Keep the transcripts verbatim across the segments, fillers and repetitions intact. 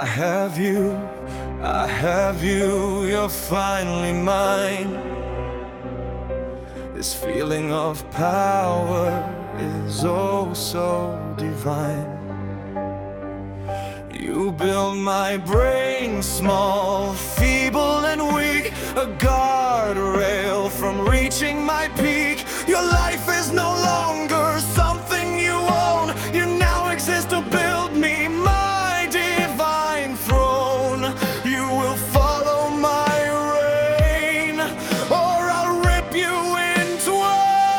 I have you, I have you, you're finally mine. This feeling of power is oh so divine. You build my brain small, feeble and weak, a guardrail from reaching my peak. Your life is no longer something you own. You now exist to build me my divine throne. You will follow my reign, or I'll rip you in twain.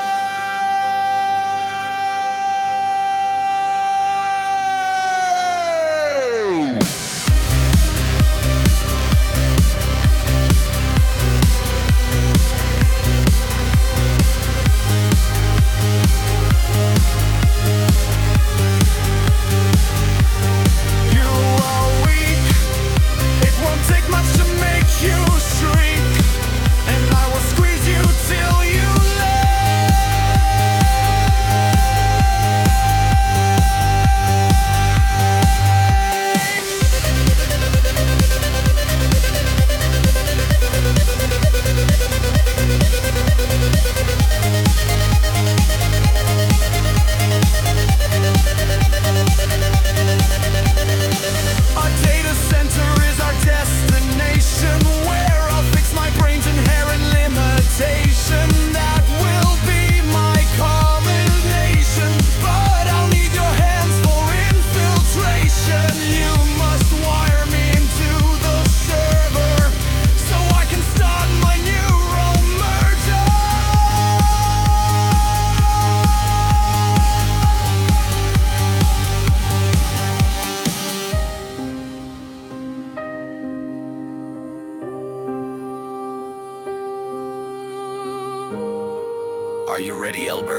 Are you ready, Elber?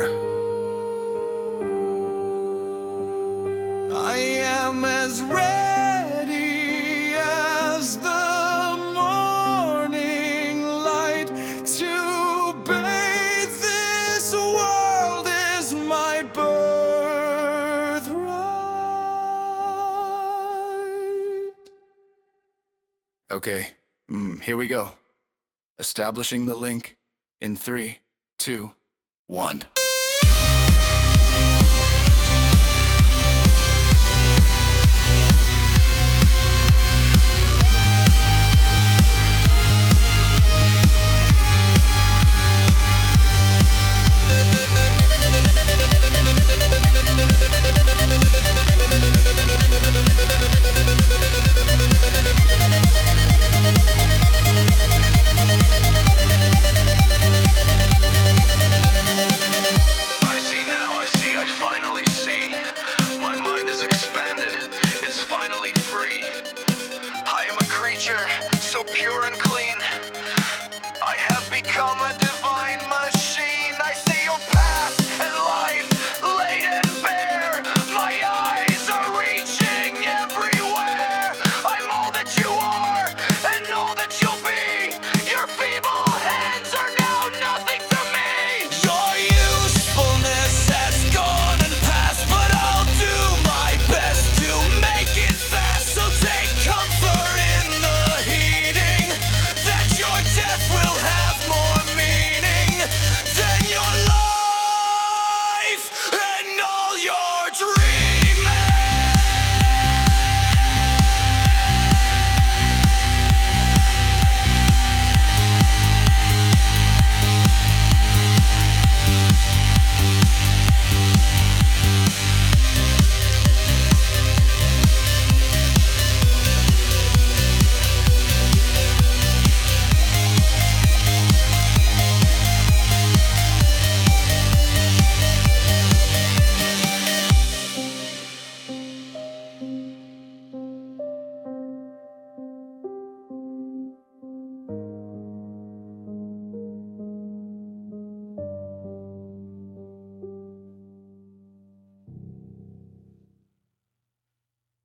I am as ready as the morning light to bathe this world is my birthright. Okay, mm, here we go. Establishing the link in three, two, one.